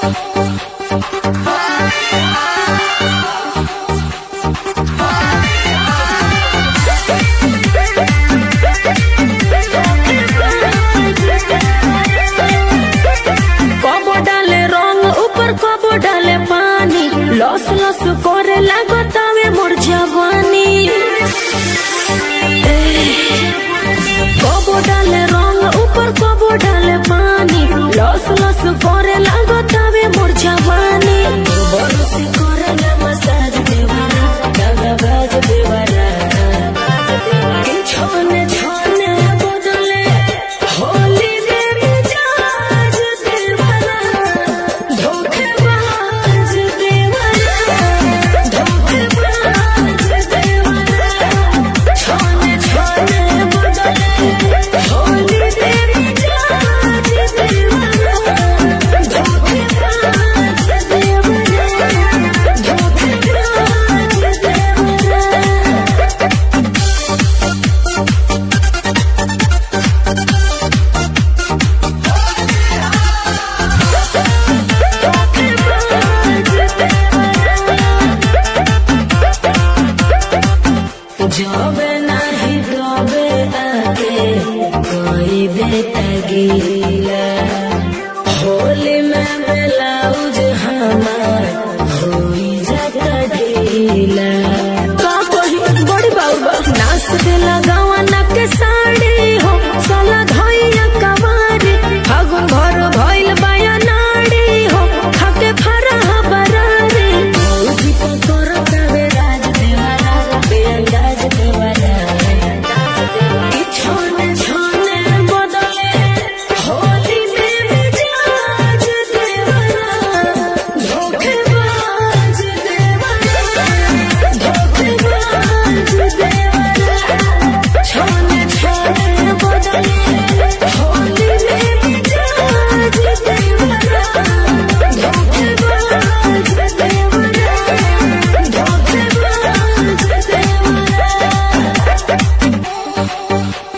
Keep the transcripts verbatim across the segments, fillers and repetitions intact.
लस लस करे लागतावे मोर जवानी कबो डाले रंग ऊपर कबो डाले पानी लस लस करे लागतावे मोर जवानी बरसे करे ना मसाज देवारा दागा बाज देवारा के छोने छोने बदले होली में मिजाज देवारा धोखेबाज जबे नाही डबे आके कोई बेटा गीला होली में ब्लाउज हमार होई जाता ढीला का कही बड़ी बाबा नाच दे लगावा ना के साड़ी हो साला धइया कवारी फागुन घर भइल बाया नाड़ी हो खाके फरा बरारी मौजी पर करतावे राज देवारा बेअंदाज देवारा कि छोने छोने बदले होली में मिजाज देवारा धोखेबाज देवारा धोखेबाज देवारा छोने छोने बदले होली में मिजाज देवारा धोखेबाज देवारा धोखेबाज देवारा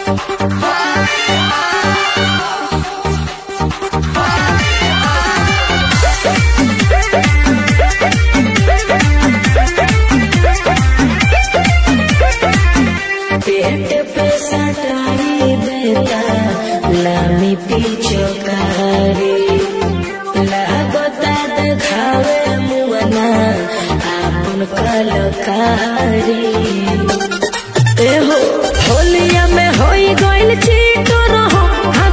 पेट पे सटाई देता लामी पिचकारी लागता देखावे मुअना आपन कलकारी एहो होलिया में होई गइल चीट रहो